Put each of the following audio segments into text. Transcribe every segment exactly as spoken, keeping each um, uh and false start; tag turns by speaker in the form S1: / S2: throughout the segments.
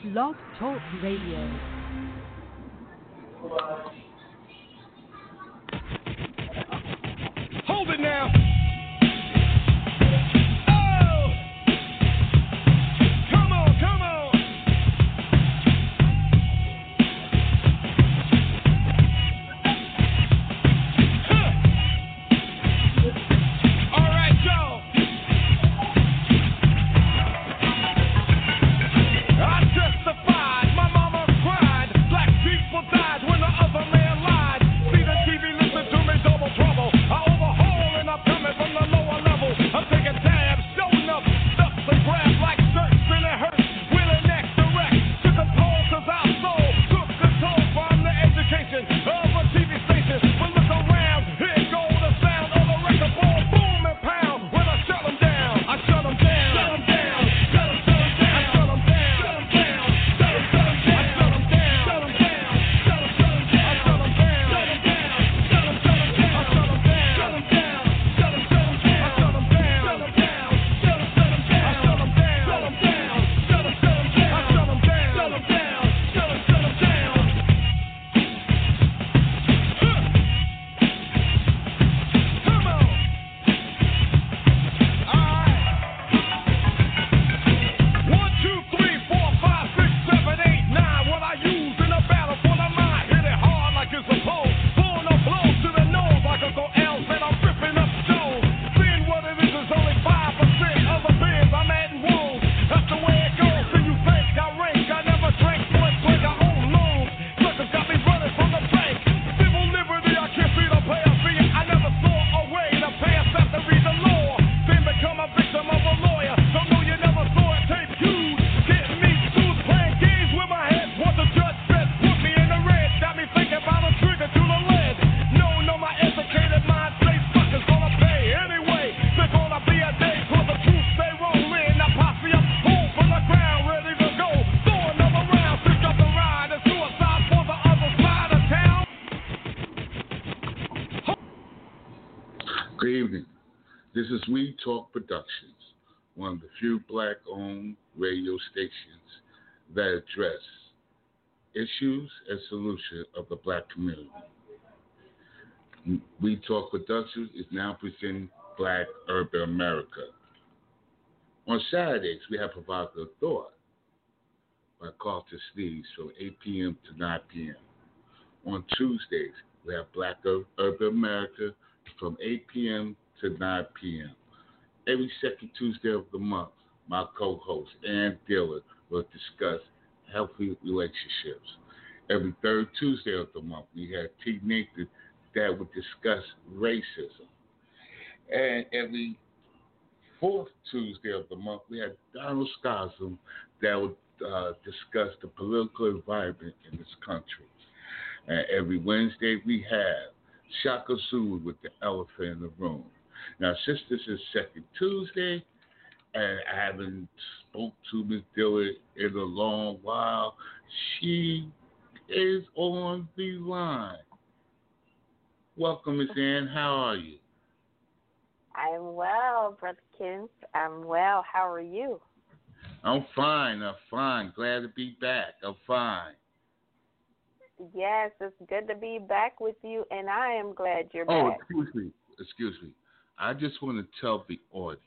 S1: Blog Talk Radio.
S2: Hold it now.
S3: This is We Talk Productions, one of the few black-owned radio stations that address issues and solutions of the black community. We Talk Productions is now presenting Black Urban America. On Saturdays, we have Provocative Thought by Carlton Sleeves from eight p.m. to nine p.m. On Tuesdays, we have Black Urban America from eight p.m. to nine p.m. Every second Tuesday of the month, my co-host, Ann Dillard, will discuss healthy relationships. Every third Tuesday of the month, we have T. Nathan that will discuss racism. And every fourth Tuesday of the month, we have Donald Scosm that will uh, discuss the political environment in this country. And every Wednesday, we have Shaka Zulu with the elephant in the room. Now, since this is second Tuesday, and I haven't spoke to Miz Dillard in a long while, she is on the line. Welcome, Miz Ann. How are you?
S4: I'm well, Brother Kent. I'm well. How are you?
S3: I'm fine. I'm fine. Glad to be back. I'm fine.
S4: Yes, it's good to be back with you, and I am glad you're
S3: oh,
S4: back.
S3: Oh, excuse me. Excuse me. I just want to tell the audience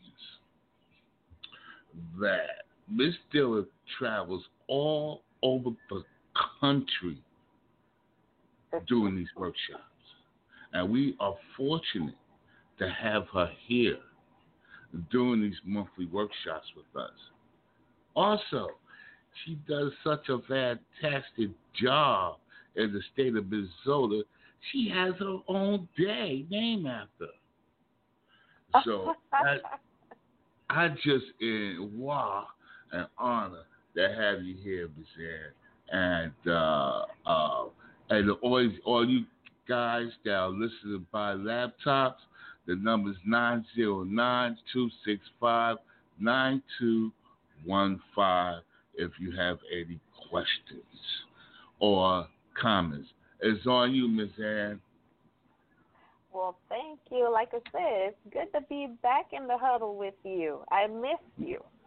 S3: that Miz Dillard travels all over the country doing these workshops. And we are fortunate to have her here doing these monthly workshops with us. Also, she does such a fantastic job in the state of Minnesota. She has her own day named after her. So I, I just in wow and honor to have you here, Miz Ann. And uh, uh, and always all you guys that are listening by laptops, the number is nine zero nine, two six five, nine two one five if you have any questions or comments. It's on you, Miz Ann.
S4: Well, thank you. Like I said, it's good to be back in the huddle with you. I missed you.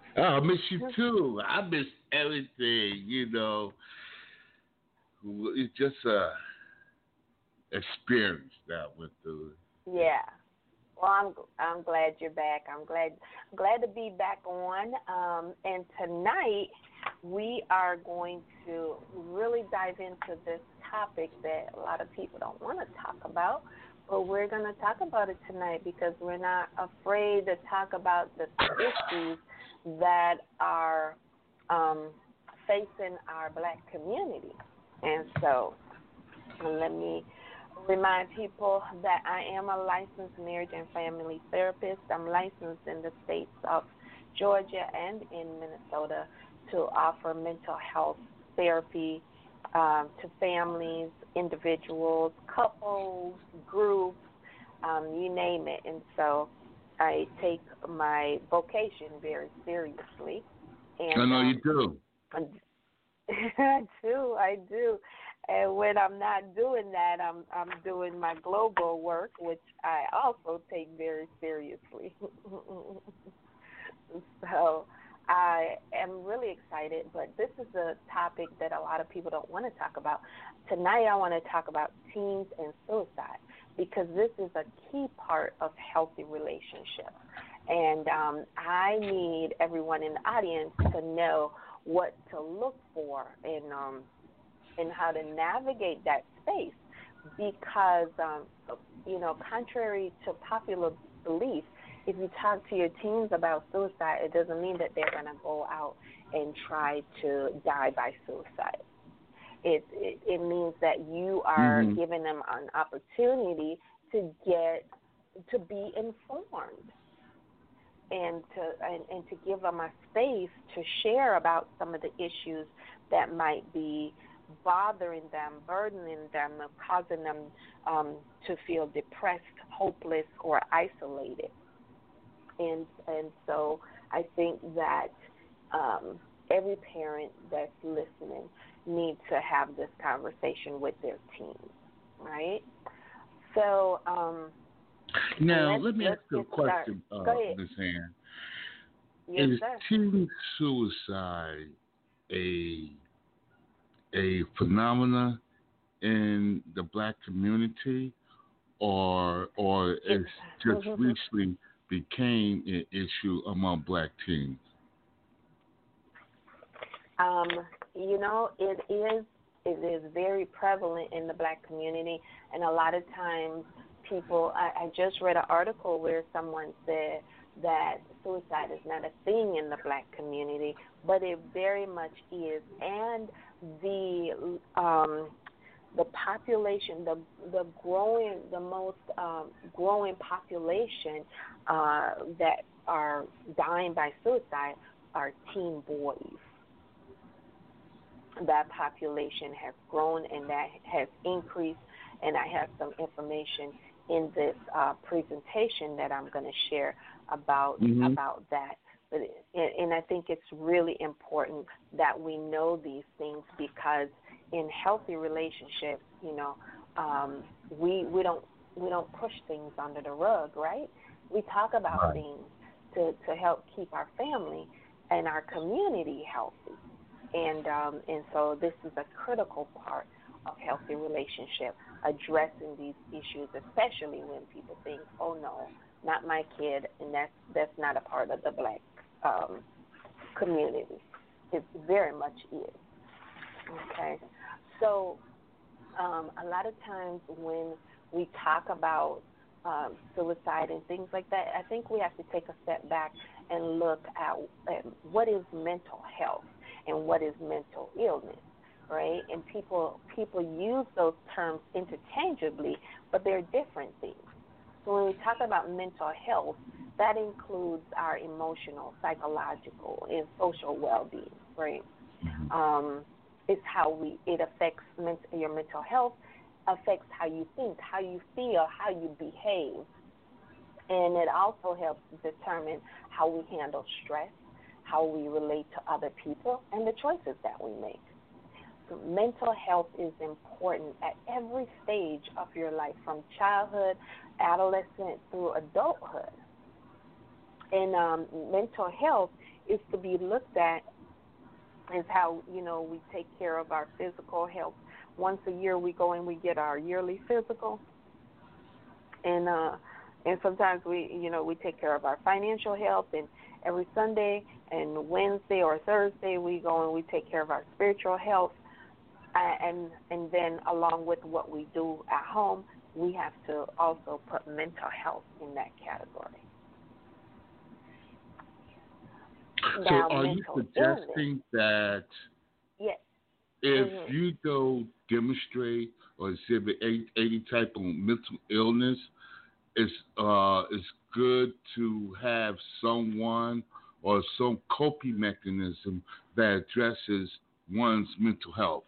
S3: Oh, I miss you too. I miss everything. You know, it's just a experience that I went through.
S4: Yeah. Well, I'm I'm glad you're back. I'm glad glad to be back on. Um, and tonight we are going to really dive into this topic that a lot of people don't want to talk about, but we're going to talk about it tonight because we're not afraid to talk about the issues that are um, facing our black community. And so let me remind people that I am a licensed marriage and family therapist. I'm licensed in the states of Georgia and in Minnesota to offer mental health therapy um, to families, individuals, couples, groups, um, you name it. And so I take my vocation very seriously. And,
S3: I know
S4: um,
S3: you do.
S4: I do, I do. And when I'm not doing that, I'm I'm doing my global work, which I also take very seriously. So I am really excited, but this is a topic that a lot of people don't want to talk about. Tonight I want to talk about teens and suicide because this is a key part of healthy relationships. And um, I need everyone in the audience to know what to look for in um, and how to navigate that space because, um, you know, contrary to popular belief, if you talk to your teens about suicide, it doesn't mean that they're going to go out and try to die by suicide. It, it, it means that you are
S3: mm-hmm.
S4: giving them an opportunity to get, to be informed and to, and, and to give them a space to share about some of the issues that might be bothering them, burdening them, causing them um, to feel depressed, hopeless, or isolated. And and so I think that um, every parent that's listening needs to have this conversation with their teens, right? So um,
S3: now
S4: let's,
S3: let me
S4: let's
S3: ask you a question, uh, Miz Ann.
S4: Yes,
S3: Is
S4: sir.
S3: teen suicide a a phenomena in the black community, or or it just recently became an issue among black teens?
S4: Um, you know, it is it is very prevalent in the black community, and a lot of times people. I, I just read an article where someone said that suicide is not a thing in the black community, but it very much is, and the um, the population, the the growing, the most um, growing population uh, that are dying by suicide are teen boys. That population has grown and that has increased, and I have some information in this uh, presentation that I'm going to share about
S3: mm-hmm.
S4: about that. But it, and I think it's really important that we know these things because in healthy relationships, you know, um, we we don't we don't push things under the rug, right? We talk about
S3: right.
S4: things to, to help keep our family and our community healthy, and um, and so this is a critical part of healthy relationship, addressing these issues, especially when people think, oh no, not my kid, and that's that's not a part of the black um, community. It very much is. Okay, so um, a lot of times when we talk about um, suicide and things like that, I think we have to take a step back and look at, at what is mental health and what is mental illness, right? And people people use those terms interchangeably, but they're different things. So when we talk about mental health, that includes our emotional, psychological, and social well-being, right?
S3: Mm-hmm.
S4: Um, it's how we it affects ment- your mental health, affects how you think, how you feel, how you behave, and it also helps determine how we handle stress, how we relate to other people, and the choices that we make. So mental health is important at every stage of your life, from childhood, adolescent, through adulthood. And um, mental health is to be looked at as how, you know, we take care of our physical health. Once a year we go and we get our yearly physical. And uh and sometimes we, you know, we take care of our financial health, and every Sunday and Wednesday or Thursday we go and we take care of our spiritual health. And and then along with what we do at home, we have to also put mental health in that category.
S3: So
S4: Now,
S3: are you suggesting
S4: illness,
S3: that
S4: yes.
S3: if
S4: Mm-hmm.
S3: you go demonstrate or exhibit any, any type of mental illness, it's, uh, it's good to have someone or some coping mechanism that addresses one's mental health?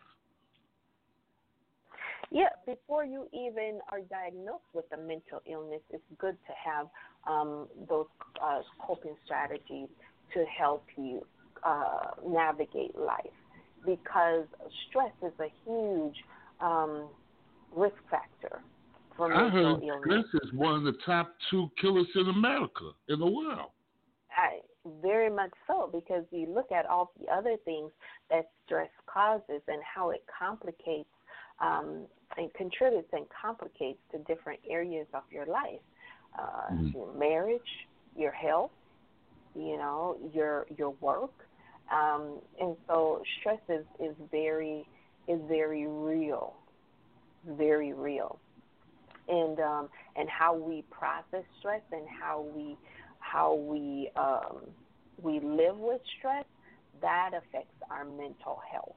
S4: Yeah, before you even are diagnosed with a mental illness, it's good to have um, those uh, coping strategies to help you uh, navigate life, because stress is a huge um, risk factor for
S3: I
S4: mental
S3: heard
S4: illness.
S3: stress is one of the top two killers in America, in the world.
S4: I, very much so, because you look at all the other things that stress causes and how it complicates um, and contributes and complicates to different areas of your life, uh,
S3: Mm-hmm.
S4: your marriage, your health, you know, your your work, um, and so stress is, is very is very real, very real, and um, and how we process stress and how we how we um, we live with stress, that affects our mental health.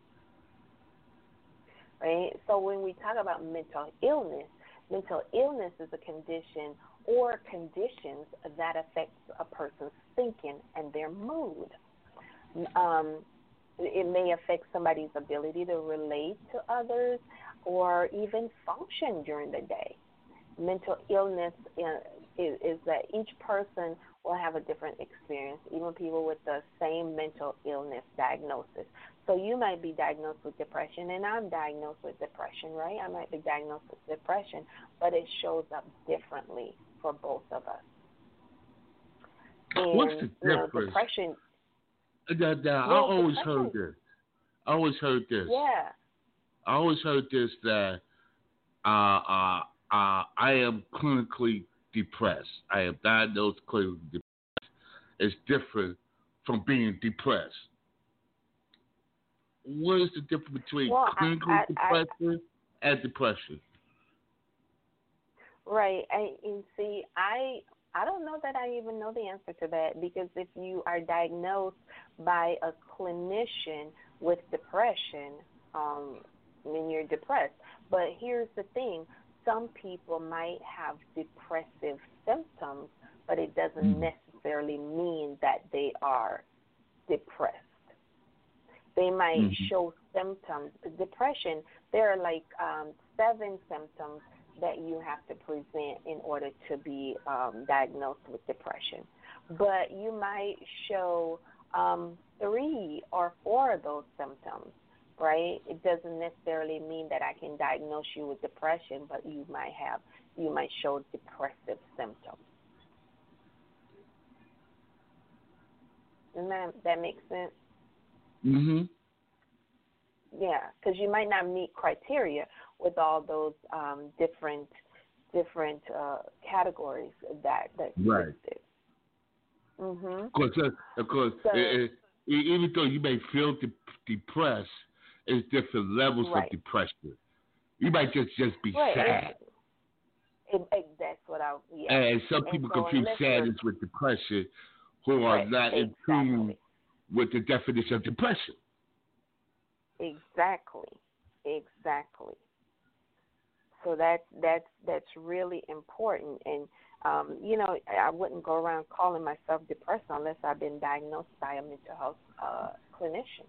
S4: Right? So when we talk about mental illness, mental illness is a condition or conditions that affects a person's thinking and their mood. Um, it may affect somebody's ability to relate to others or even function during the day. Mental illness is, is that each person will have a different experience, even people with the same mental illness diagnosis. So you might be diagnosed with depression, and I'm diagnosed with depression, right? I might be diagnosed with depression, but it shows up differently for both of us. And,
S3: What's the difference?
S4: You know, depression.
S3: That, that,
S4: well,
S3: I always
S4: depression,
S3: heard this. I always heard this.
S4: Yeah.
S3: I always heard this that uh, uh, uh, I am clinically depressed. I am diagnosed clinically depressed. It's different from being depressed. What is the difference between
S4: well,
S3: clinical
S4: I, I,
S3: depression I, and depression?
S4: Right. I, and see, I I don't know that I even know the answer to that, because if you are diagnosed by a clinician with depression, um, then you're depressed. But here's the thing. Some people might have depressive symptoms, but it doesn't mm-hmm. necessarily mean that they are depressed. They might mm-hmm. show symptoms. Depression, there are like um, seven symptoms that you have to present in order to be um, diagnosed with depression. But you might show um, three or four of those symptoms, right? It doesn't necessarily mean that I can diagnose you with depression, but you might have, you might show depressive symptoms. Doesn't that, that make sense?
S3: Mm-hmm.
S4: Yeah, because you might not meet criteria with all those um, different different uh, categories that that you
S3: right.
S4: listed. Mm-hmm.
S3: Of course, of course
S4: so,
S3: it, it, even though you may feel de- depressed, it's different levels
S4: right.
S3: of depression. You might just, just be
S4: right.
S3: sad.
S4: It, it, that's what I. Yeah.
S3: And some
S4: and
S3: people
S4: so
S3: confuse sadness with depression, who are
S4: right.
S3: not
S4: exactly.
S3: in tune with the definition of depression.
S4: Exactly. Exactly. So that's that's that's really important, and um, you know, I wouldn't go around calling myself depressed unless I've been diagnosed by a mental health uh, clinician.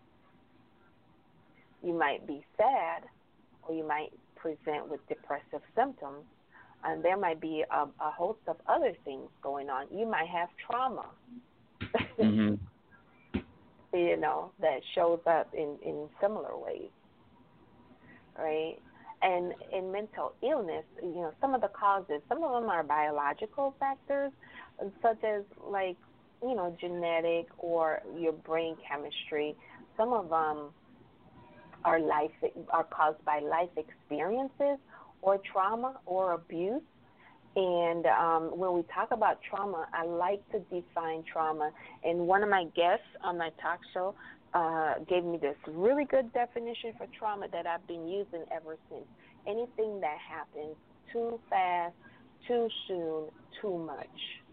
S4: You might be sad, or you might present with depressive symptoms, and there might be a, a host of other things going on. You might have trauma.
S3: Mm-hmm.
S4: You know, that shows up in, in similar ways, right? And in mental illness, you know, some of the causes, some of them are biological factors, such as like you know, genetic or your brain chemistry. Some of them are life are caused by life experiences or trauma or abuse. And um, when we talk about trauma, I like to define trauma. And one of my guests on my talk show uh, gave me this really good definition for trauma that I've been using ever since. Anything that happens too fast, too soon, too much.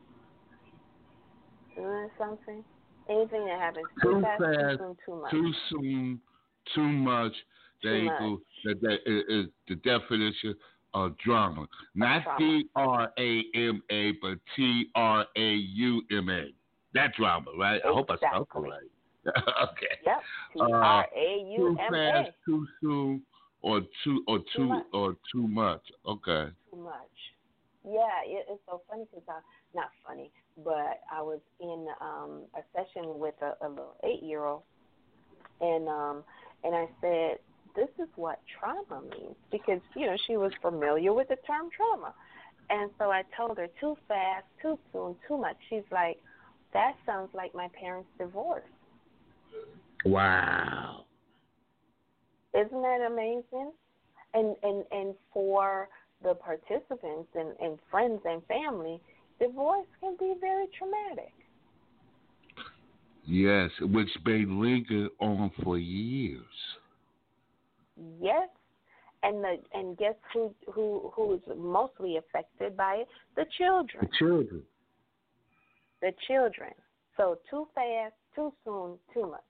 S4: Isn't that something? Anything that happens too,
S3: too
S4: fast,
S3: fast,
S4: too soon, too much.
S3: Too soon, too much. There
S4: Too
S3: you
S4: much.
S3: go. That, that is, is the definition of drama. Not
S4: trauma.
S3: D R A M A, but T R A U M A. That drama, right?
S4: Exactly.
S3: I hope I spelled it right. Okay.
S4: Yep. T R A U M A.
S3: Too fast, too soon, or too or too,
S4: Too much.
S3: or too much. Okay.
S4: Too much. Yeah, it, it's so funny because I not funny, but I was in um, a session with a, a little eight-year-old, and um, and I said, "This is what trauma means," because you know she was familiar with the term trauma, and so I told her, "Too fast, too soon, too much." She's like, "That sounds like my parents' divorce."
S3: Wow.
S4: Isn't that amazing? And and and for the participants and, and friends and family, divorce can be very traumatic.
S3: Yes, which may linger on for years.
S4: Yes, and the and guess who who who is mostly affected by it? The children.
S3: The children.
S4: The children. So too fast, too soon, too much.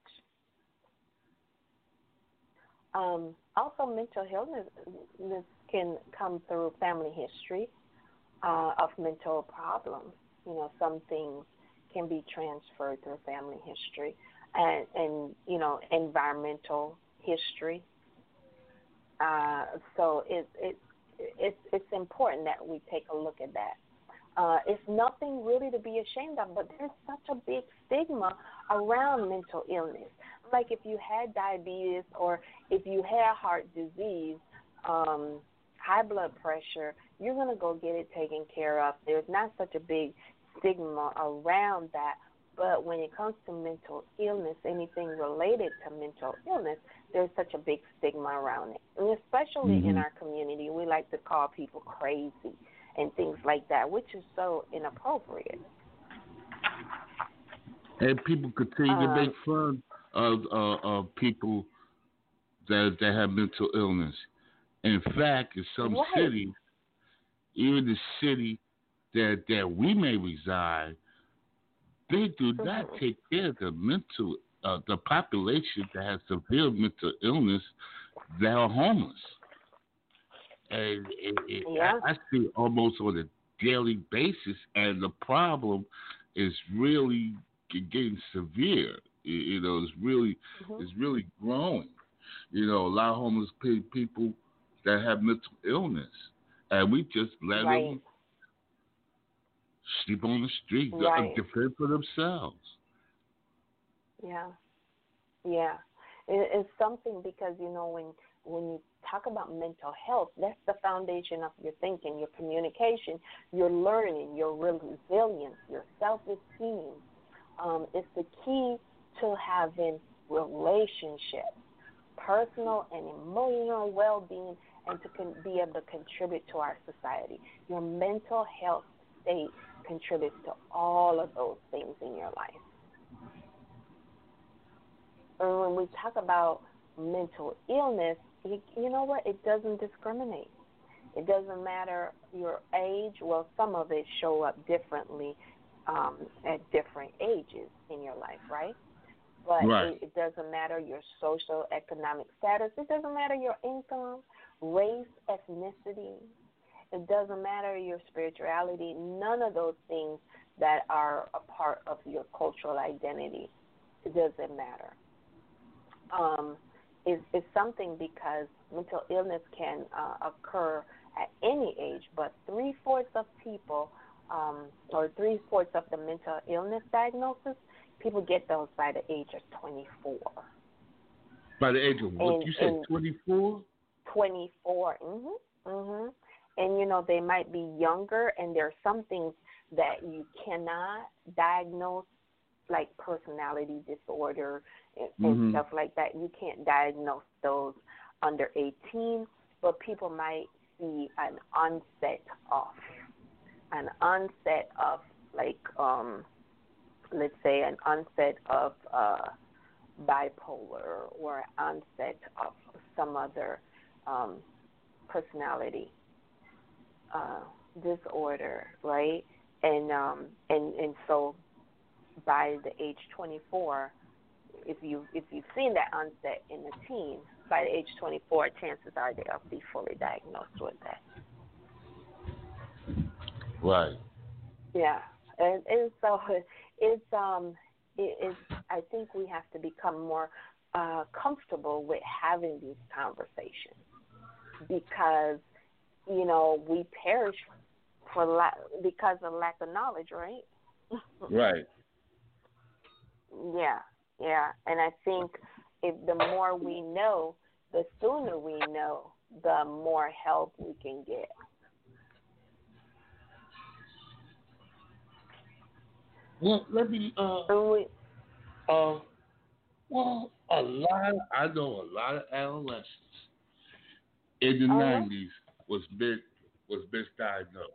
S4: Um, also, mental illness can come through family history uh, of mental problems. You know, some things can be transferred through family history, and, and you know, environmental history. Uh, so it, it, it, it's important that we take a look at that. Uh, it's nothing really to be ashamed of, but there's such a big stigma around mental illness. Like if you had diabetes or if you had heart disease, um, high blood pressure, you're going to go get it taken care of. There's not such a big stigma around that. But when it comes to mental illness, anything related to mental illness, there's such a big stigma around it. And especially
S3: mm-hmm.
S4: in our community, we like to call people crazy and things like that, which is so inappropriate.
S3: And people continue
S4: um,
S3: to make fun of, uh, of people that that have mental illness. In fact, in some
S4: right.
S3: cities, even the city that that we may reside, they do
S4: mm-hmm.
S3: not take care of the mental uh, the population that has severe mental illness that are homeless. And it, it,
S4: yeah.
S3: I, I see it almost on a daily basis, and the problem is really getting severe. You, you know, it's really
S4: mm-hmm.
S3: it's really growing. You know, a lot of homeless pe- people that have mental illness, and we just let
S4: right.
S3: them sleep on the street,
S4: right.
S3: defend for themselves.
S4: Yeah, yeah. It, it's something because, you know, when when you talk about mental health, that's the foundation of your thinking, your communication, your learning, your resilience, your self-esteem. Um, it's the key to having relationships, personal and emotional well-being, and to con- be able to contribute to our society. Your mental health state contributes to all of those things in your life. And when we talk about mental illness, you, you know what? It doesn't discriminate. It doesn't matter your age. Well, some of it show up differently um, at different ages in your life, right? But
S3: right.
S4: it, it doesn't matter your social economic status. It doesn't matter your income, race, ethnicity. It doesn't matter your spirituality. None of those things that are a part of your cultural identity. It doesn't matter. Um, is is something because mental illness can uh, occur at any age, but three fourths of people, um, or three fourths of the mental illness diagnosis, people get those by the age of twenty-four.
S3: By the age of what
S4: and,
S3: you said, twenty-four?
S4: twenty-four. Mhm. Mhm. And you know they might be younger, and there are some things that you cannot diagnose like personality disorder and,
S3: mm-hmm.
S4: and stuff like that. You can't diagnose those under eighteen, but people might see an onset of, an onset of like, um, let's say an onset of uh, bipolar or onset of some other um, personality uh, disorder, right? And um, and and so by the age twenty-four, if you if you've seen that onset in a teen, by the age twenty-four, chances are they'll be fully diagnosed with that.
S3: Right.
S4: Yeah, and, and so it's um it, it's I think we have to become more uh, comfortable with having these conversations because you know we perish for la- because of lack of knowledge, right?
S3: Right.
S4: Yeah, yeah, and I think if the more we know, the sooner we know, the more help we can get.
S3: Well, let me. Uh,
S4: we,
S3: uh, well, a lot. I know a lot of adolescents in the
S4: oh,
S3: nineties was mis was misdiagnosed.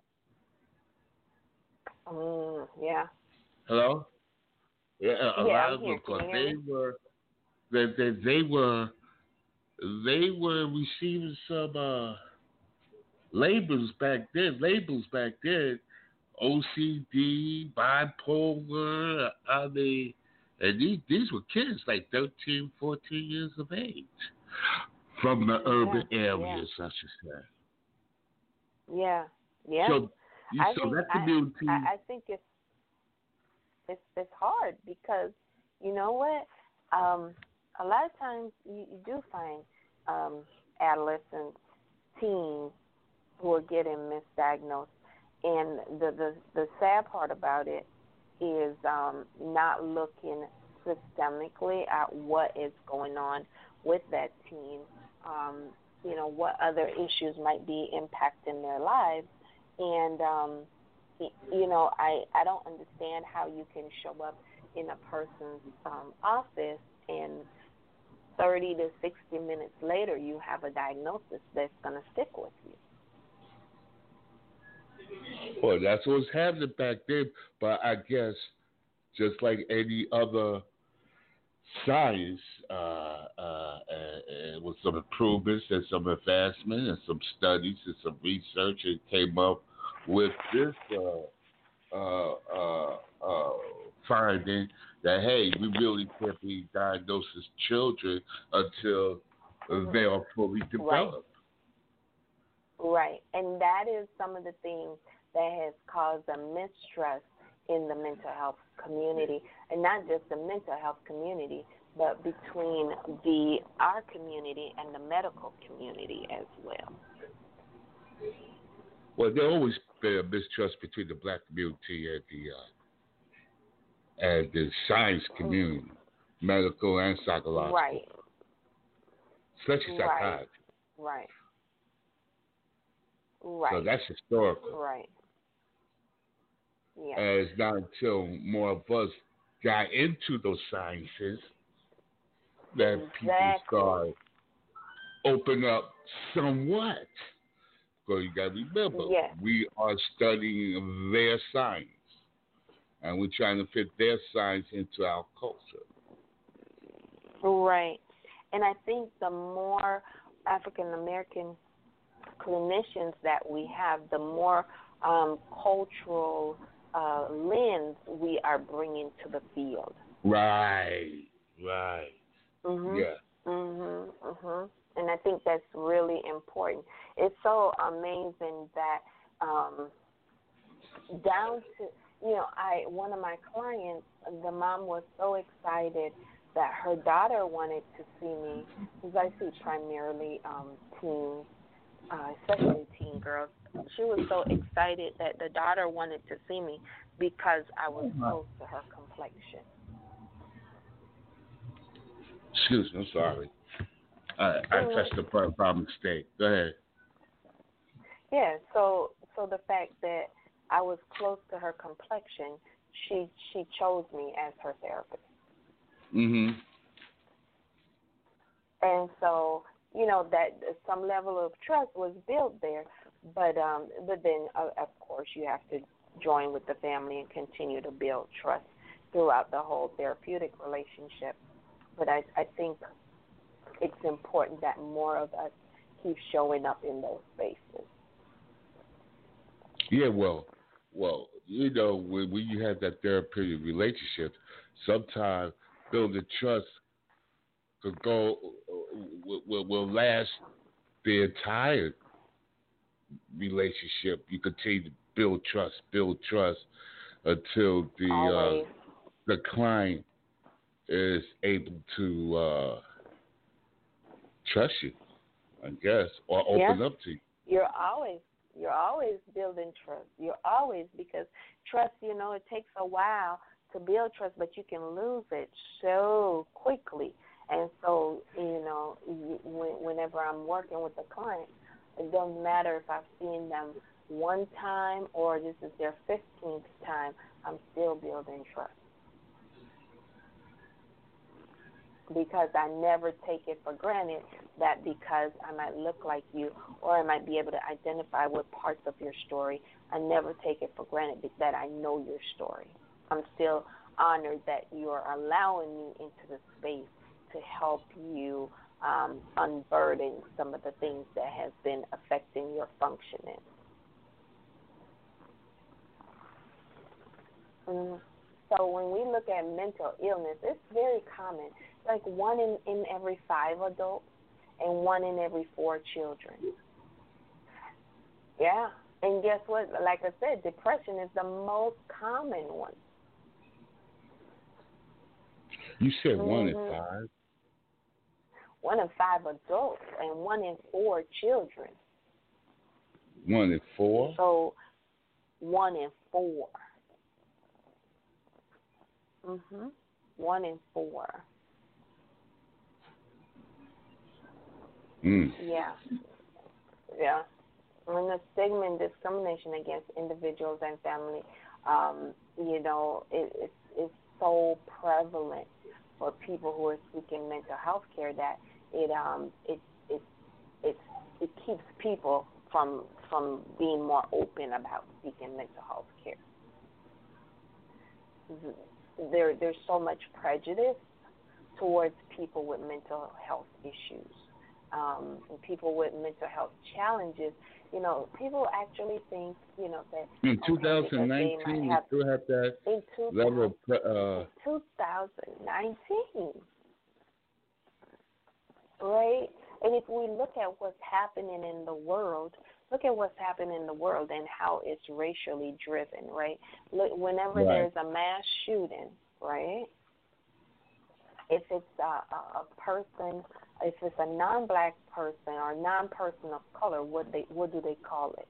S4: Mm, yeah.
S3: Hello. Yeah, a
S4: yeah,
S3: lot
S4: I'm
S3: of
S4: here.
S3: them because
S4: Can you hear
S3: they
S4: me?
S3: were they, they they were they were receiving some uh, labels back then. Labels back then, O C D, bipolar. I mean, and these these were kids like thirteen, fourteen years of age from the urban
S4: yeah,
S3: areas, I should say.
S4: Yeah, yeah.
S3: So, you,
S4: I
S3: so
S4: think
S3: that
S4: I,
S3: community.
S4: I I think it's it's it's hard because you know what? Um, a lot of times you, you do find um, adolescents, teens who are getting misdiagnosed, and the the the sad part about it is um, not looking systemically at what is going on with that teen. Um, you know what other issues might be impacting their lives, and um, you know, I, I don't understand how you can show up in a person's um, office and thirty to sixty minutes later you have a diagnosis that's going to stick with you.
S3: Well, that's what was happening back then, but I guess just like any other science, uh, uh, uh, with some improvements and some advancement and some studies and some research, it came up with this uh, uh, uh, uh, finding that, hey, we really can't be diagnosed as children until
S4: Mm-hmm.
S3: they are fully developed.
S4: Right. Right. And that is some of the things that has caused a mistrust in the mental health community, and not just the mental health community, but between the our community and the medical community as well.
S3: Well, there always been a mistrust between the black community and the uh, and the science community, mm-hmm. medical and psychological,
S4: right?
S3: Especially psychiatry.
S4: Right. Right.
S3: So that's historical.
S4: Right. Yeah.
S3: And it's not until more of us got into those sciences that
S4: exactly.
S3: people start open up somewhat. So you got to remember,
S4: yes.
S3: we are studying their science, and we're trying to fit their science into our culture.
S4: Right. And I think the more African American clinicians that we have, the more um, cultural uh, lens we are bringing to the field.
S3: Right, right.
S4: Mhm.
S3: Yeah.
S4: Mhm. Mhm. And I think that's really important. It's so amazing that um, down to you know, I one of my clients, the mom was so excited that her daughter wanted to see me, because I see primarily um, teens, uh, especially teen girls. She was so excited that the daughter wanted to see me because I was close to her complexion.
S3: Excuse me, I'm sorry. I, I
S4: mm-hmm.
S3: touched the part by mistake. Go ahead.
S4: Yeah, so so the fact that I was close to her complexion, she she chose me as her therapist.
S3: Mhm.
S4: And so, you know, that some level of trust was built there, but um, but then uh, of course you have to join with the family and continue to build trust throughout the whole therapeutic relationship. But I I think it's important that more of us keep showing up in those spaces.
S3: Yeah, well, well, you know, when, when you have that therapeutic relationship, sometimes building trust could go will, will, will last the entire relationship. You continue to build trust, build trust until the uh, the client is able to uh, trust you, I guess, or open
S4: Yeah.
S3: up to you.
S4: You're always you're always building trust. You're always because trust, you know, it takes a while to build trust, but you can lose it so quickly. And so, you know, whenever I'm working with a client, it doesn't matter if I've seen them one time or this is their fifteenth time, I'm still building trust. Because I never take it for granted that because I might look like you or I might be able to identify with parts of your story, I never take it for granted that I know your story. I'm still honored that you are allowing me into the space to help you um, unburden some of the things that have been affecting your functioning. Mm. So when we look at mental illness, it's very common. Like one in, in every five adults and one in every four children. Yeah. And guess what? Like I said, depression is the most common one.
S3: You said
S4: mm-hmm.
S3: one in five?
S4: One in five adults and one in four children.
S3: One in four?
S4: So one in four. Mhm. One in four.
S3: Mm.
S4: Yeah. Yeah. And the stigma and discrimination against individuals and family, um, you know, it, it's it's so prevalent for people who are seeking mental health care that it um it it it it keeps people from from being more open about seeking mental health care. There there's so much prejudice towards people with mental health issues. Um, and people with mental health challenges, you know, people actually think, you know, that
S3: in
S4: okay,
S3: twenty nineteen,
S4: have,
S3: we still have that
S4: in
S3: level of uh,
S4: twenty nineteen, right? And if we look at what's happening in the world, look at what's happening in the world and how it's racially driven, right? Look, whenever
S3: right.
S4: there's a mass shooting, right? If it's a, a, a person, if it's a non-black person or a non-person of color, what they what do they call it?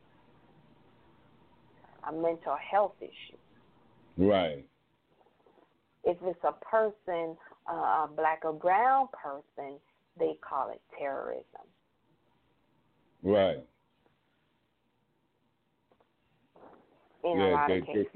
S4: A mental health issue.
S3: Right.
S4: If it's a person, uh, a black or brown person, they call it terrorism.
S3: Right.
S4: In
S3: yeah,
S4: a lot
S3: they,
S4: of cases.
S3: They,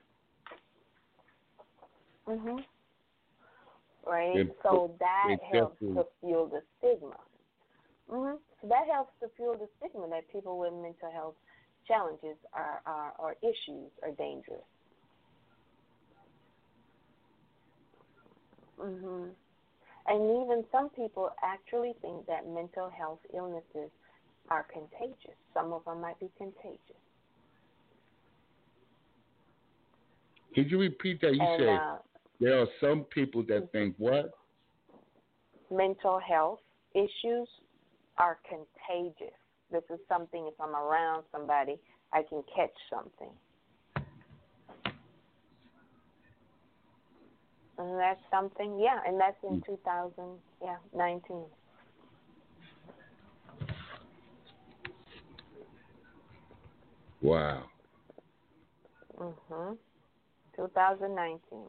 S3: they,
S4: mhm. Right?
S3: they
S4: so
S3: put,
S4: that helps
S3: definitely.
S4: to fuel the stigma. Mhm. So that helps to fuel the stigma that people with mental health challenges are, are or issues are dangerous. Mhm. And even some people actually think that mental health illnesses are contagious. Some of them might be contagious.
S3: Could you repeat that? You
S4: and,
S3: said
S4: uh,
S3: there are some people that think what?
S4: Mental health issues are contagious. This is something, if I'm around somebody, I can catch something. And that's something, yeah, and that's in two thousand, yeah, nineteen.
S3: Wow.
S4: Mhm. twenty nineteen.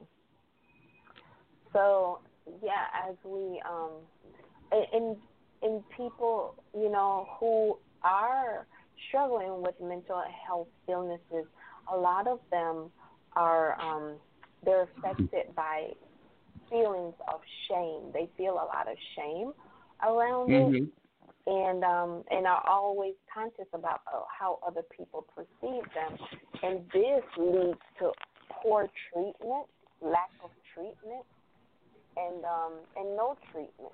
S4: So yeah, as we um, in in people, you know, who are struggling with mental health illnesses, a lot of them are um, they're affected by feelings of shame. They feel a lot of shame around
S3: Mm-hmm.
S4: it, and um, and are always conscious about uh, how other people perceive them, and this leads to poor treatment, lack of treatment, and um, and no treatment.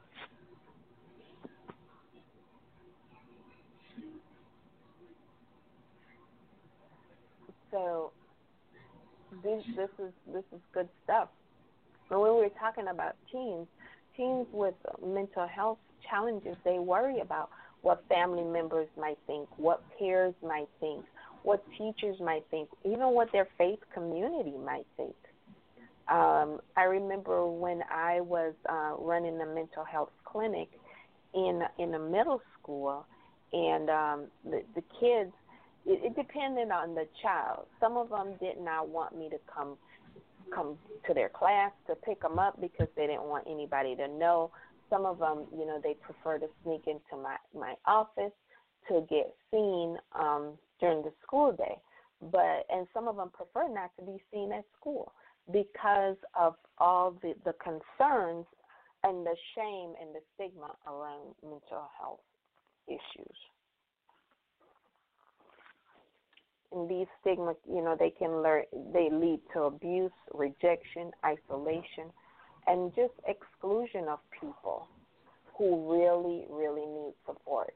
S4: So this this is this is good stuff. And when we're talking about teens, teens with mental health challenges, they worry about what family members might think, what peers might think, what teachers might think, even what their faith community might think. Um, I remember when I was uh, running a mental health clinic in in a middle school, and um, the, the kids, it, it depended on the child. Some of them did not want me to come come to their class to pick them up because they didn't want anybody to know. Some of them, you know, they prefer to sneak into my, my office to get seen um, during the school day. But and some of them prefer not to be seen at school because of all the, the concerns and the shame and the stigma around mental health issues. And these stigmas, you know, they can learn, they lead to abuse, rejection, isolation, and just exclusion of people who really, really need support.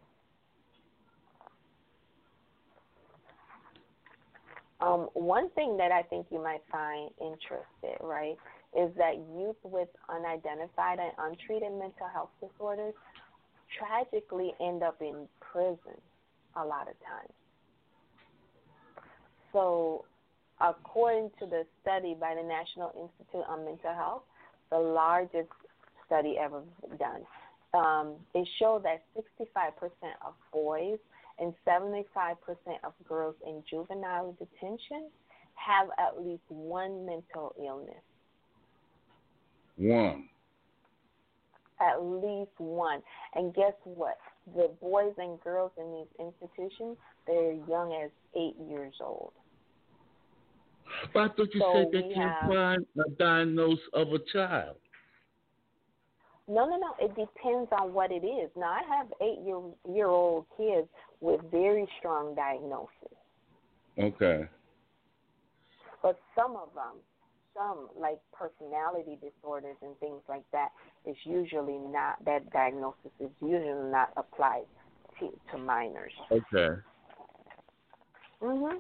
S4: Um, one thing that I think you might find interested, right, is that youth with unidentified and untreated mental health disorders tragically end up in prison a lot of times. So according to the study by the National Institute on Mental Health, the largest study ever done, um, it showed that sixty-five percent of boys and seventy-five percent of girls in juvenile detention have at least one mental illness.
S3: One.
S4: At least one. And guess what? The boys and girls in these institutions, they're young as eight years old.
S3: But I thought you
S4: So
S3: said they
S4: we
S3: can't
S4: have,
S3: find a diagnosis of a child.
S4: No, no, no. It depends on what it is. Now, I have eight-year-old kids with very strong diagnosis.
S3: Okay.
S4: But some of them, some like personality disorders and things like that, is usually not, that diagnosis is usually not applied to, to minors.
S3: Okay.
S4: Mhm.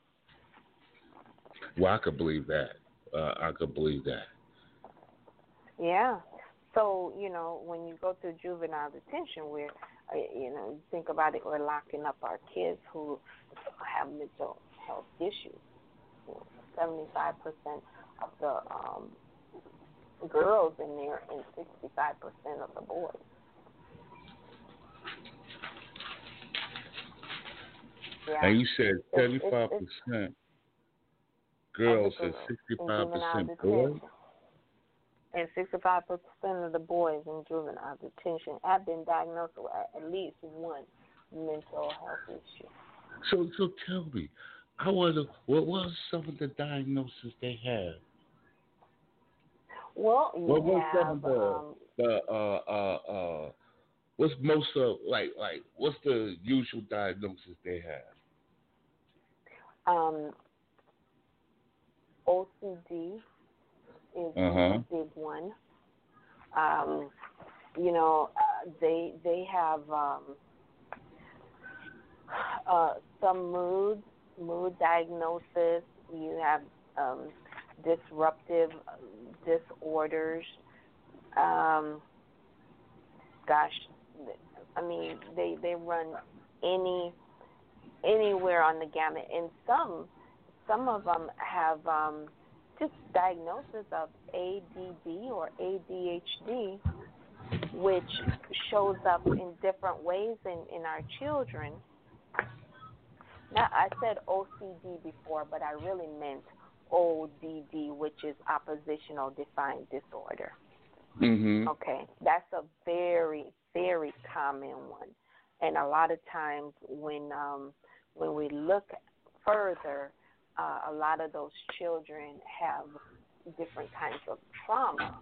S3: Well, I could believe that. Uh, I could believe that.
S4: Yeah. So, you know, when you go through juvenile detention where, uh, you know, you think about it, we're locking up our kids who have mental health issues. seventy-five percent of the um, girls in there and sixty-five percent of the boys. Yeah.
S3: And you said
S4: It's-
S3: seventy-five
S4: it's-
S3: percent girls
S4: of the
S3: and
S4: girls
S3: sixty-five
S4: in juvenile
S3: percent boys?
S4: detention. And sixty-five percent of the boys in juvenile detention have been diagnosed with at least one mental health issue.
S3: So, so tell me, I wonder what was some of the diagnoses they had?
S4: Well, you
S3: What was some
S4: have
S3: of the
S4: um,
S3: the uh uh uh what's most of like like what's the usual diagnosis they have?
S4: um, O C D is
S3: Uh-huh.
S4: a big one. Um, you know, uh, they they have um, uh, some mood mood diagnosis. You have um, disruptive disorders. Um, gosh, I mean, they they run any anywhere on the gamut, and some some of them have um, just diagnosis of A D D or A D H D, which shows up in different ways in, in our children. Now, I said O C D before, but I really meant O D D, which is oppositional defiant disorder.
S3: Mm-hmm.
S4: Okay, that's a very, very common one. And a lot of times when um, when we look further, uh, a lot of those children have different kinds of trauma.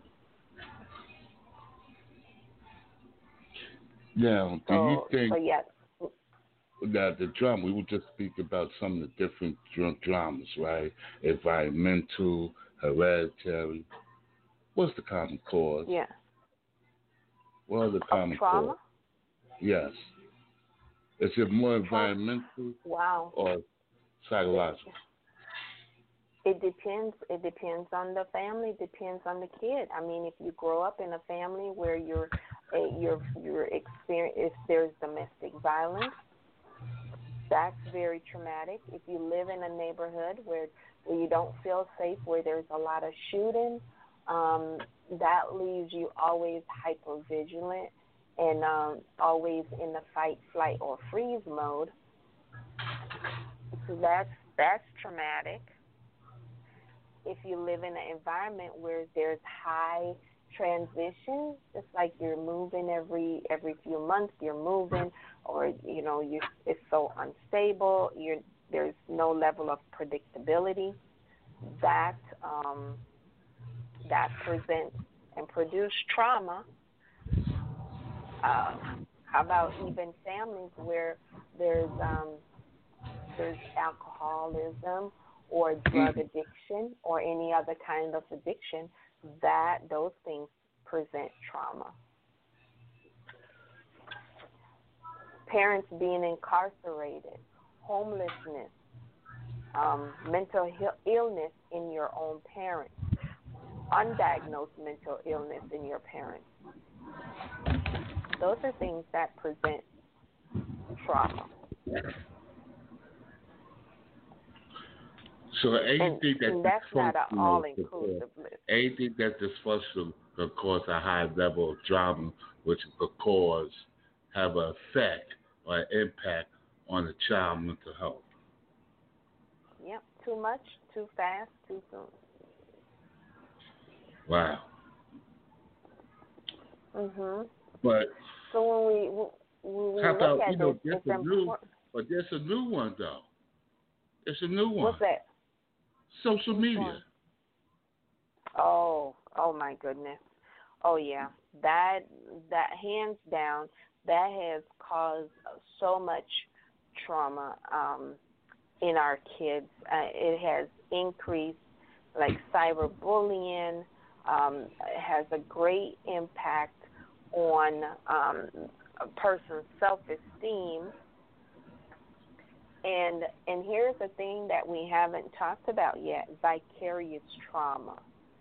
S3: Now, do
S4: so,
S3: you think
S4: so yes.
S3: that the drama, we were just speaking about some of the different dr- dramas, right? Environmental, hereditary. What's the common cause?
S4: Yeah.
S3: What are the common
S4: of trauma?
S3: cause? Yes. Is it more environmental
S4: wow.
S3: or psychological?
S4: It depends. It depends on the family. It depends on the kid. I mean, if you grow up in a family where you're, uh, you're, you're experience, if there's domestic violence, that's very traumatic. If you live in a neighborhood where, where you don't feel safe, where there's a lot of shooting, um, that leaves you always hyper vigilant and um, always in the fight, flight, or freeze mode. So that's that's traumatic. If you live in an environment where there's high transition, it's like you're moving every every few months, you're moving, or you know, you it's so unstable. You're there's no level of predictability. That um, that presents and produce trauma. Uh, how about even families where there's um, there's alcoholism or drug addiction or any other kind of addiction, that those things present trauma. Parents being incarcerated, homelessness, um, mental he- illness in your own parents, undiagnosed mental illness in your parents. Those are things that present trauma.
S3: So anything
S4: and,
S3: that's
S4: and that's not an
S3: all
S4: all-inclusive list.
S3: Anything that's dysfunctional could cause a high level of trauma, which could cause, have an effect or an impact on the child's mental health.
S4: Yep, too much, too fast, too soon.
S3: Wow.
S4: Mhm.
S3: But
S4: so when we when we
S3: how
S4: look
S3: about,
S4: at
S3: you know,
S4: this,
S3: there's
S4: it's
S3: a new,
S4: important.
S3: but there's a new one though. It's a new one.
S4: What's that?
S3: Social
S4: Which
S3: media.
S4: one? Oh, oh my goodness. Oh yeah, that that hands down, that has caused so much trauma um, in our kids. Uh, it has increased like cyberbullying. Um, it has a great impact on um, a person's self-esteem. And and here's the thing that we haven't talked about yet: vicarious trauma.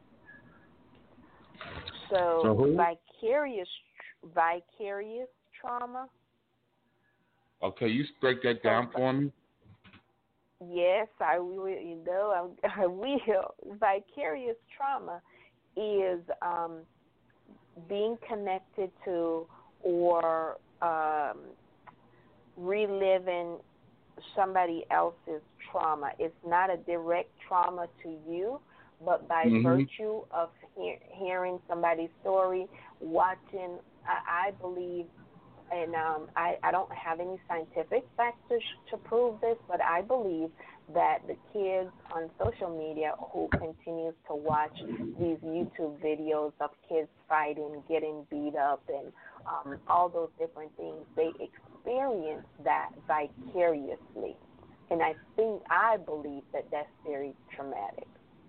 S4: So,
S3: so who?
S4: vicarious vicarious trauma.
S3: Okay, you break that down
S4: so,
S3: for me.
S4: Yes, I will. You know, I, I will. Vicarious trauma is um, being connected to or um, reliving somebody else's trauma. It's not a direct trauma to you, but by
S3: mm-hmm.
S4: virtue of he- hearing somebody's story, watching, I, I believe, and um, I, I don't have any scientific facts to, sh- to prove this, but I believe that the kids on social media who continues to watch these YouTube videos of kids fighting, getting beat up, and um, all those different things, they experience that vicariously. And I think, I believe that that's very traumatic.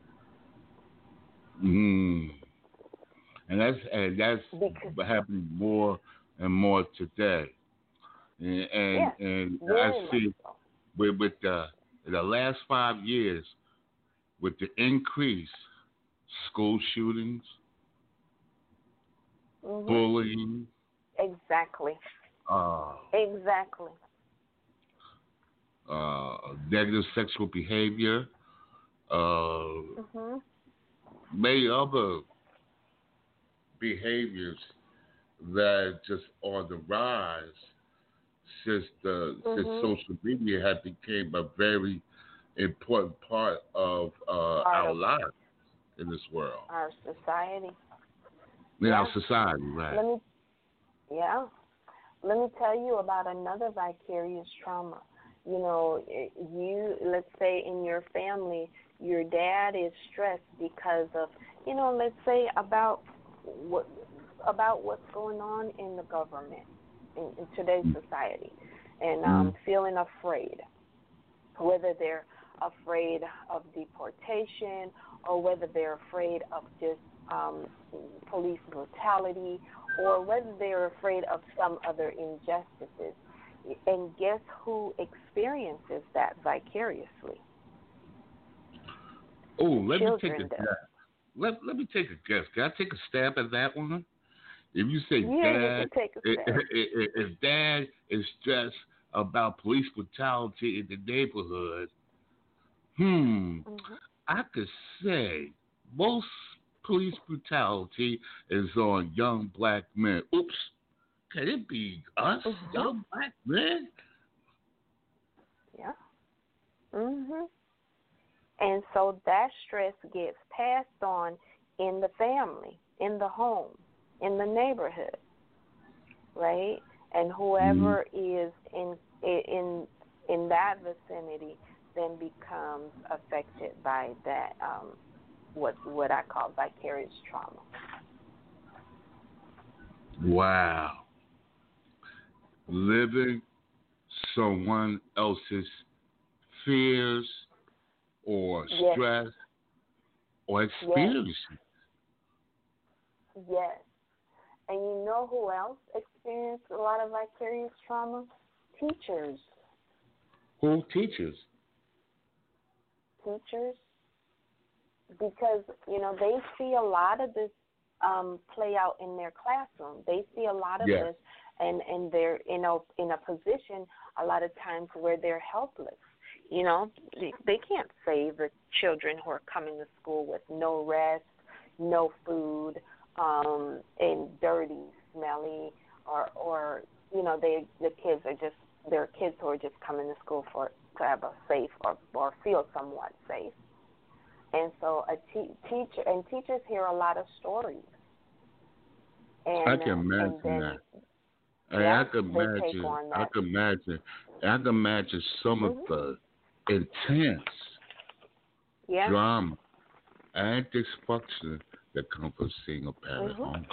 S3: Mm. And that's and that's
S4: Because,
S3: happening more and more today. And and,
S4: yeah,
S3: and
S4: very
S3: I see
S4: much so.
S3: with with the the last five years, with the increase school shootings,
S4: mm-hmm.
S3: bullying.
S4: Exactly.
S3: Uh,
S4: exactly.
S3: Uh, negative sexual behavior. Uh,
S4: mm-hmm.
S3: Many other behaviors that just on the rise since the
S4: mm-hmm.
S3: since social media had became a very important part of uh,
S4: part
S3: our
S4: of
S3: lives in this world.
S4: Our society.
S3: In
S4: yeah.
S3: our society, right.
S4: Let me, yeah. Let me tell you about another vicarious trauma. you know, you, let's say in your family, your dad is stressed because of, you know, let's say about what about what's going on in the government in, in today's society, and um,
S3: mm.
S4: feeling afraid, whether they're afraid of deportation or whether they're afraid of just um, police brutality or whether they're afraid of some other injustices. And guess who experiences that vicariously?
S3: Oh, let
S4: Children
S3: me take a
S4: do.
S3: guess. Let, let me take a guess. Can I take a stab at that one? If you say
S4: Yeah,
S3: dad,
S4: you can take a
S3: if,
S4: stab.
S3: if, if dad is stressed about police brutality in the neighborhood, hmm,
S4: Mm-hmm.
S3: I could say most police brutality is on young black men. Oops, can it be us,
S4: Mm-hmm.
S3: young black men?
S4: Yeah. Mhm. And so that stress gets passed on in the family, in the home, in the neighborhood, right? And whoever mm-hmm. is in in in that vicinity then becomes affected by that um, what what I call vicarious trauma.
S3: Wow. Living someone else's fears or stress yes. or experiences.
S4: Yes. yes. And you know who else experienced a lot of vicarious trauma? Teachers.
S3: Who teachers?
S4: Teachers. Because, you know, they see a lot of this um, play out in their classroom. They see a lot of
S3: yes.
S4: this, and, and they're in a, in a position a lot of times where they're helpless. You know, they can't save the children who are coming to school with no rest, no food, um, and dirty, smelly, or, or you know, they the kids are just, they're kids who are just coming to school for to have a safe or, or feel somewhat safe. And so a te- teacher, and teachers hear a lot of stories. And,
S3: I can imagine
S4: and then,
S3: that. And
S4: yeah,
S3: I can imagine, I can imagine, I can imagine some mm-hmm. of the intense
S4: yeah.
S3: drama and dysfunction that come from single parent
S4: mm-hmm.
S3: homes.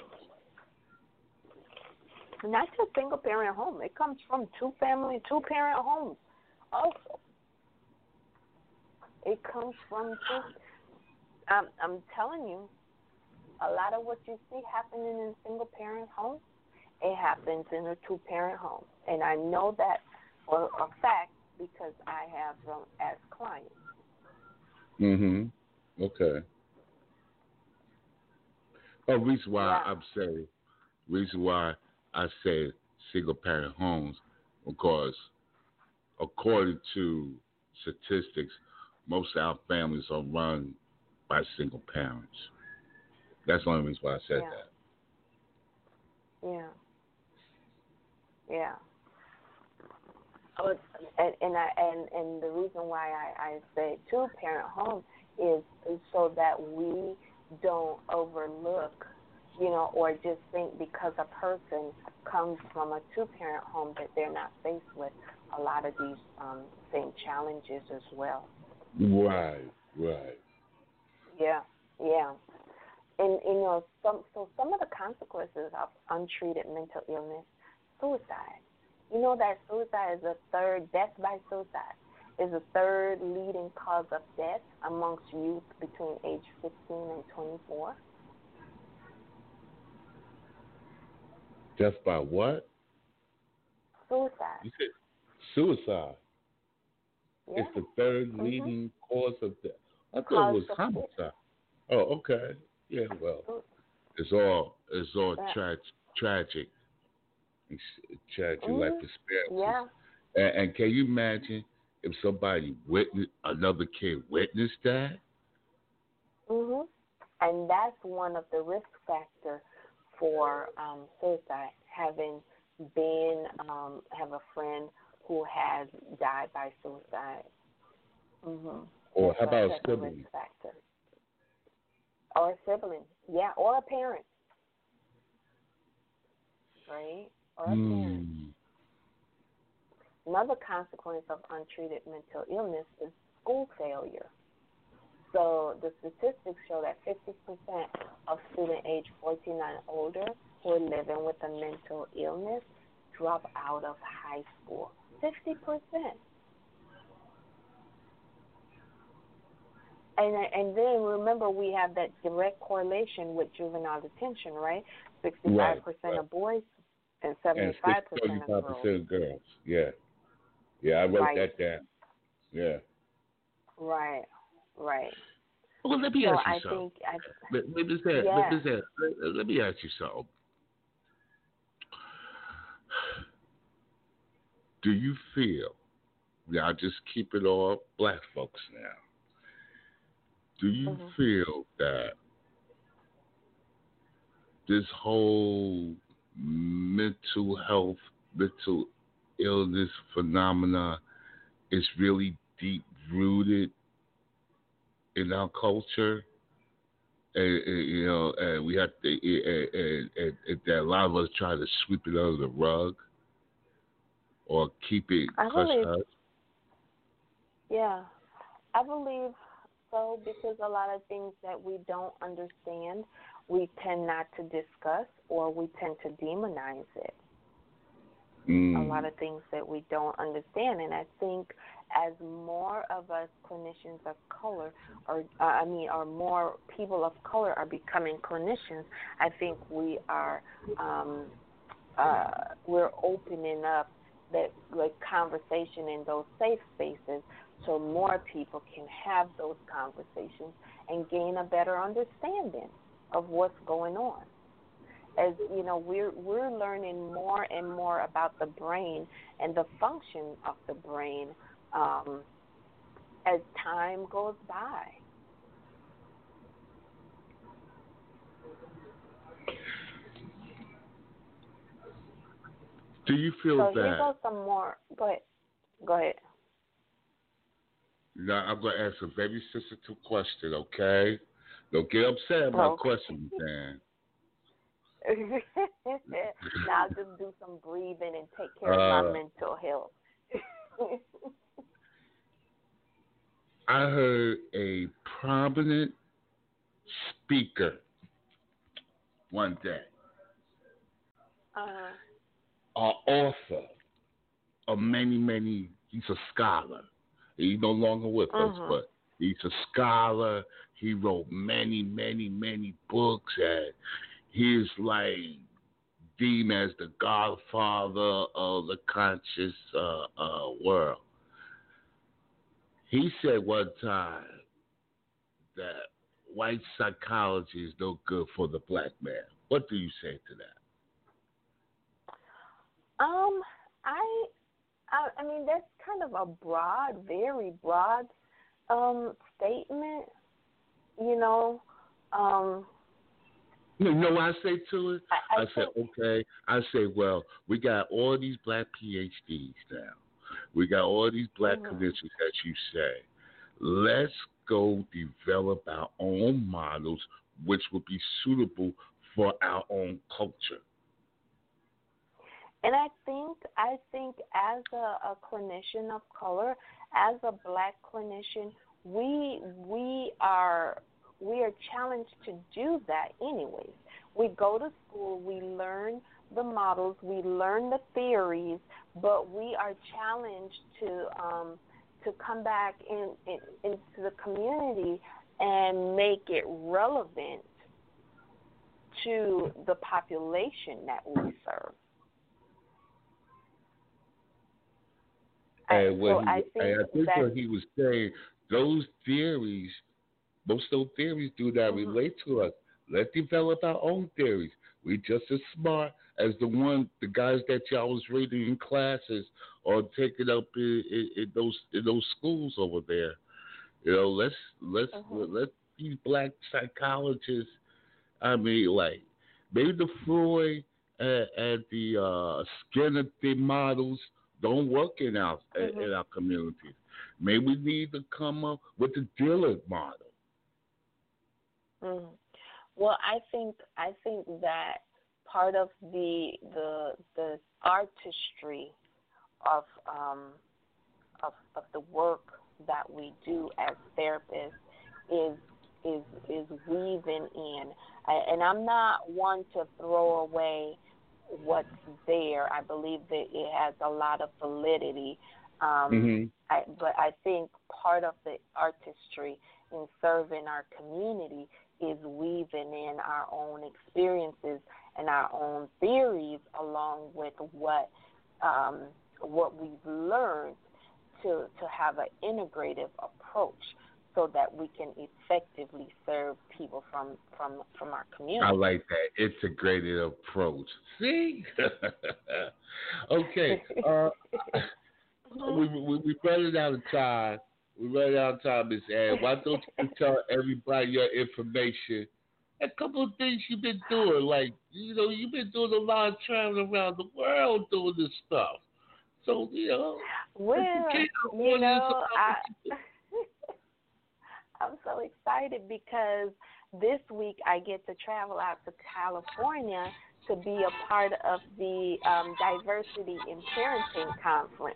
S4: Not just single parent home. It comes from two family, two parent homes also. It comes from two. Um, I'm telling you, a lot of what you see happening in single parent homes, it happens in a two parent home. And I know that for a fact because I have them as clients.
S3: Mhm. Okay. A reason why
S4: yeah.
S3: I'm saying, reason why I say single parent homes, because according to statistics, most of our families are run by single parents. That's the only reason why I said
S4: yeah.
S3: that.
S4: Yeah. Yeah. Oh, and and, I, and and the reason why I, I say two parent home is, is so that we don't overlook, you know, or just think because a person comes from a two parent home that they're not faced with a lot of these um, same challenges as well.
S3: Right, right.
S4: Yeah, yeah. And, you know, some so some of the consequences of untreated mental illness, suicide. You know that suicide is the third, death by suicide is the third leading cause of death amongst youth between age fifteen and twenty-four.
S3: Death by what?
S4: Suicide.
S3: You said suicide.
S4: Yeah.
S3: It's the third
S4: mm-hmm.
S3: leading cause of death. I thought
S4: cause
S3: it was homicide. Death. Oh, okay. Yeah, well, it's all it's all
S4: yeah.
S3: tra- tragic. It's tragic
S4: mm-hmm.
S3: life experiences.
S4: Yeah.
S3: And, and can you imagine if somebody witnessed, another kid witnessed that?
S4: Mhm. And that's one of the risk factors for um, suicide. Having been um, have a friend who has died by suicide. Mhm.
S3: Or
S4: that's
S3: how about a
S4: sibling? Risk factor. Or a sibling, yeah, or a parent, right? Or a
S3: mm.
S4: parent. Another consequence of untreated mental illness is school failure. So the statistics show that fifty percent of students age fourteen and older who are living with a mental illness drop out of high school. fifty percent. And, and then remember, we have that direct correlation with juvenile detention, right? sixty-five percent right, right. of boys and seventy-five percent of girls.
S3: of girls. Yeah. Yeah, I wrote right. that down. Yeah.
S4: Right. Right.
S3: Well, let me
S4: so
S3: ask you
S4: I
S3: something.
S4: Think I,
S3: let, let, me say,
S4: yeah.
S3: let, me say, let, let me ask you something. Do you feel, yeah, I'll just keep it all black folks now. Do you mm-hmm. feel that this whole mental health, mental illness phenomena is really deep rooted in our culture, and, and you know, and we have to, and, and, and, and that a lot of us try to sweep it under the rug or keep it hush hush?
S4: Yeah, I believe so, because a lot of things that we don't understand, we tend not to discuss, or we tend to demonize it.
S3: Mm.
S4: A lot of things that we don't understand, and I think as more of us clinicians of color, or uh, I mean, or more people of color are becoming clinicians, I think we are um, uh, we're opening up that like conversation in those safe spaces, so more people can have those conversations and gain a better understanding of what's going on. As you know, we're we're learning more and more about the brain and the function of the brain um, as time goes by.
S3: Do you feel
S4: so
S3: that?
S4: So here goes some more. Go ahead. Go ahead.
S3: Now I'm going to ask a very sensitive question, okay? Don't get upset about
S4: okay.
S3: questions, Dan.
S4: Now I'll just do some breathing and take care uh, of my mental health.
S3: I heard a prominent speaker one day,
S4: uh-huh.
S3: an author of many, many, he's a scholar. He's no longer with uh-huh. us, but he's a scholar. He wrote many, many, many books, and he is like deemed as the godfather of the conscious uh, uh, world. He said one time that white psychology is no good for the black man. What do you say to
S4: that? Um, I, I, I mean, that's kind of a broad, very broad um, statement. You know. Um,
S3: You know what I say to it?
S4: I, I,
S3: I say, okay. I say, well, we got all these black P H Ds now. We got all these black mm-hmm. clinicians, as you say. Let's go develop our own models, which will be suitable for our own culture.
S4: And I think, I think, as a, a clinician of color, as a black clinician, we we are. We are challenged to do that anyways. We go to school, we learn the models, we learn the theories, but we are challenged to um, to come back in, in, into the community and make it relevant to the population that we serve.
S3: And what
S4: so
S3: he,
S4: I think,
S3: I think
S4: that,
S3: what he was saying, those theories, most of those theories do not
S4: mm-hmm.
S3: relate to us. Let's develop our own theories. We just as smart as the one, the guys that y'all was reading in classes or taking up in, in, in those in those schools over there. You know, let's let's mm-hmm. let these black psychologists. I mean, like maybe the Freud and, and the uh, Skinner models don't work in our mm-hmm. in our communities. Maybe we need to come up with the Dillard model.
S4: Mm. Well, I think I think that part of the the the artistry of um, of of the work that we do as therapists is is is weaving in. I, and I'm not one to throw away what's there. I believe that it has a lot of validity. Um,
S3: mm-hmm.
S4: I, but I think part of the artistry in serving our community is weaving in our own experiences and our own theories along with what um, what we've learned to to have an integrative approach so that we can effectively serve people from from, from our community.
S3: I like that integrated approach. See? Okay. Uh, we, we, we running out of time. We running out of time, Miss Ann. Why don't you tell everybody your information? A couple of things you've been doing. Like, you know, you've been doing a lot of traveling around the world doing this stuff. So, you know.
S4: Well,
S3: you,
S4: you know, I, I'm so excited because this week I get to travel out to California to be a part of the um, Diversity in Parenting Conference.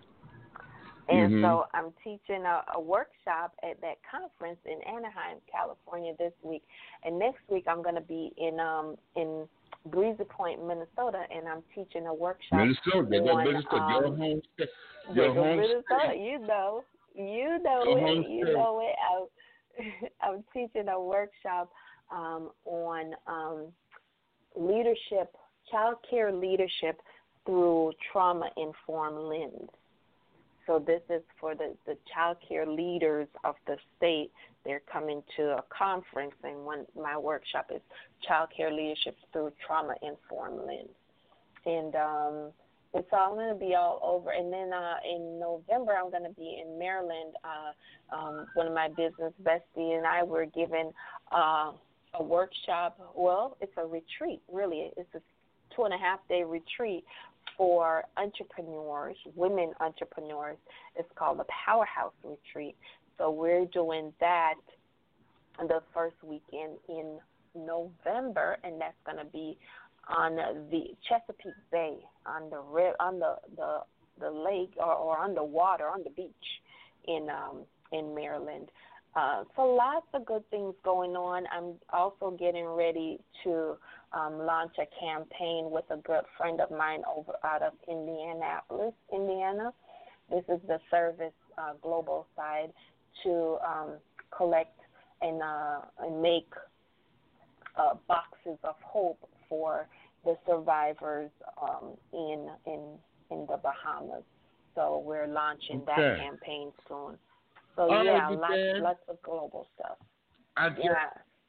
S4: And
S3: mm-hmm.
S4: so I'm teaching a, a workshop at that conference in Anaheim, California this week. And next week I'm going to be in um, in Breezy Point, Minnesota, and I'm teaching a workshop.
S3: Minnesota, they got Minnesota,
S4: um,
S3: your home state. Your home
S4: Minnesota,
S3: state.
S4: You know, you know
S3: your
S4: it, you state. know it. I'm, I'm teaching a workshop um, on um, leadership, child care leadership through trauma-informed lens. So this is for the, the child care leaders of the state. They're coming to a conference, and one my workshop is child care leadership through trauma-informed lens. And um, it's all going to be all over. And then uh, in November, I'm going to be in Maryland. Uh, um, one of my business bestie and I were given uh, a workshop. Well, it's a retreat, really. It's a two and a half day retreat for entrepreneurs, women entrepreneurs. It's called the Powerhouse Retreat. So we're doing that the first weekend in November, and that's going to be on the Chesapeake Bay, on the on the the, the lake or, or on the water, on the beach in um, in Maryland. Uh, so lots of good things going on. I'm also getting ready to um, launch a campaign with a good friend of mine over out of Indianapolis, Indiana. This is the Service uh, Global side to um, collect and, uh, and make uh, boxes of hope for the survivors um, in in in the Bahamas. So we're launching
S3: okay.
S4: that campaign soon. So
S3: All
S4: yeah,
S3: right,
S4: lots,
S3: Dan.
S4: lots of global stuff.
S3: I guess,
S4: yeah.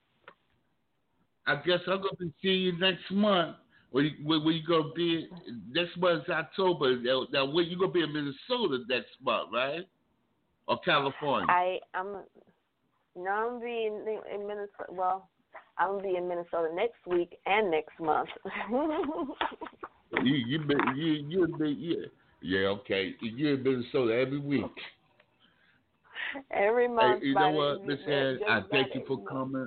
S3: I guess I'm gonna be seeing you next month. Where you, where, where you gonna be? Next month is October. Now, now where you gonna be in Minnesota next month, right? Or California?
S4: I I'm no, I'm gonna be in, in Minnesota. Well, I'm gonna be in Minnesota next week and next month.
S3: you you been you you been yeah yeah okay. You're in Minnesota every week.
S4: Every month.
S3: Hey, you know what, Miss Ann? I thank you for
S4: month.
S3: coming.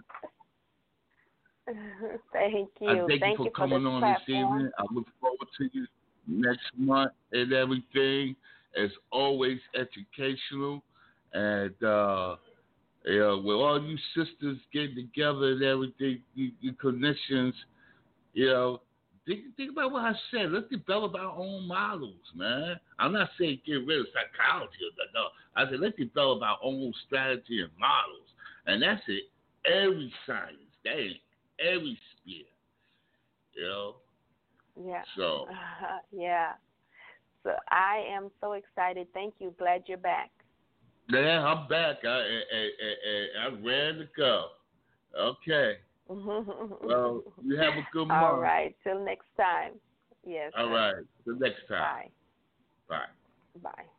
S4: Thank you.
S3: I thank,
S4: thank
S3: you for
S4: you
S3: coming
S4: for
S3: on
S4: platform.
S3: this evening. I look forward to you next month and everything. As always, educational. And, uh, yeah, with all you sisters getting together and everything, you, you connections, you know, think, think about what I said. Let's develop our own models, man. I'm not saying get rid of psychology or that, no. I said let's develop our own strategy and models. And that's it. Every science. That ain't every sphere. You know?
S4: Yeah.
S3: So.
S4: Uh, yeah. So I am so excited. Thank you. Glad you're back.
S3: Yeah, I'm back. I, I, I, I, I'm ready to go. Okay. Well, you have a good month.
S4: All right. Till next time. Yes.
S3: All
S4: sir.
S3: right. Till next time.
S4: Bye.
S3: Bye.
S4: Bye.